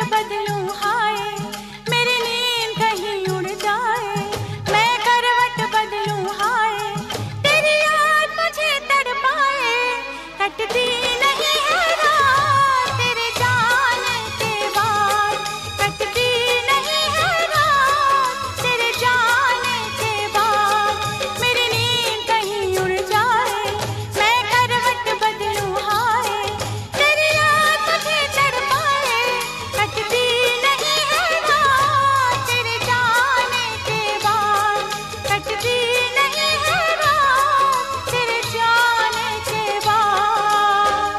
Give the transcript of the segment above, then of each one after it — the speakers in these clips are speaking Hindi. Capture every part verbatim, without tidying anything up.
बदलूं हाय, मेरी नींद कहीं उड़ जाए। मैं करवट बदलूं हाय, तेरी याद मुझे तड़पाए। कटती नहीं है रात तेरे जाने के बाद, कटती नहीं है रात तेरे जाने के बाद। मेरी नींद कहीं उड़ जाए, मैं करवट बदलूं हाय, तेरी याद मुझे तड़पाए। कटती नहीं है रात तेरे जाने के बाद, कटती नहीं है रात तेरे जाने के बाद।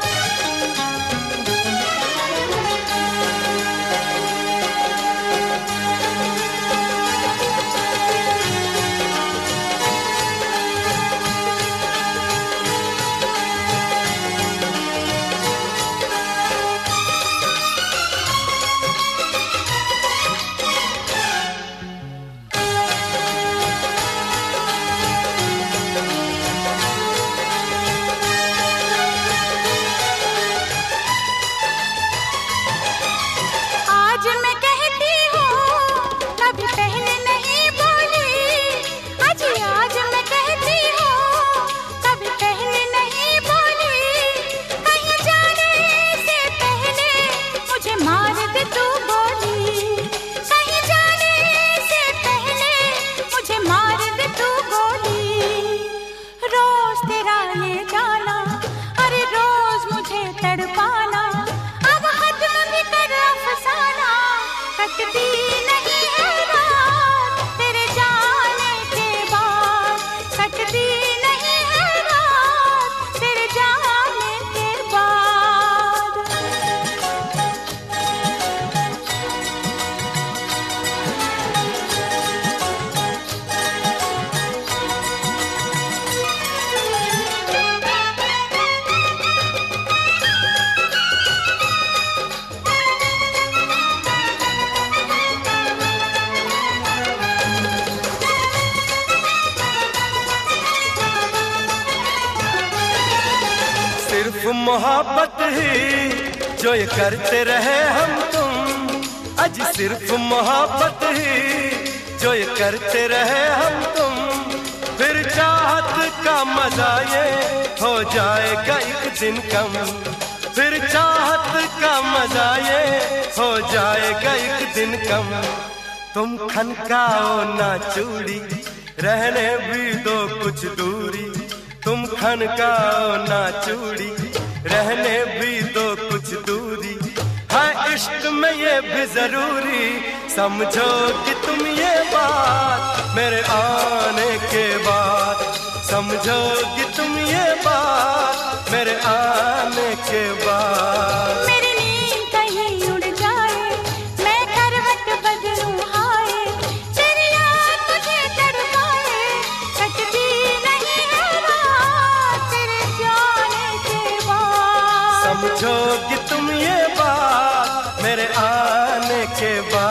आज मैं कहती हूँ कभी पहले नहीं बोली, आज आज मैं कहती हूँ कभी पहले नहीं बोली। कहीं जाने से पहले मुझे मार दे तू गोली, कहीं जाने से पहले मुझे मार दे तू गोली। रोज तेरा ये जाना, अरे रोज मुझे तड़पाना, अब खत्म भी कर अफसाना। कटती नहीं है रात तेरे जाने के बाद, कटती नहीं है रात तेरे जाने के बाद। सिर्फ मोहब्बत ही जो ये करते रहे हम तुम, अज सिर्फ मोहब्बत ही जो ये करते रहे हम तुम। फिर चाहत का मजा ये हो जाएगा एक दिन कम, फिर चाहत का मजा ये हो जाएगा एक दिन कम। तुम खनकाओ ना चूड़ी, रहने भी दो कुछ दूरी। तुम खनकाओ ना चूड़ी, रहने भी दो कुछ दूरी। है इश्क में ये भी जरूरी, समझो कि तुम ये बात मेरे आने के बाद। समझो कि तुम ये बात मेरे आने के बाद। मेरी नींद कहीं उड़ जाए, मैं करवट बदलूं हाय, तेरी याद मुझे तड़पाए। कटती नहीं है रात तेरे जाने के बाद। समझो कि तुम ये बात मेरे आने के बाद।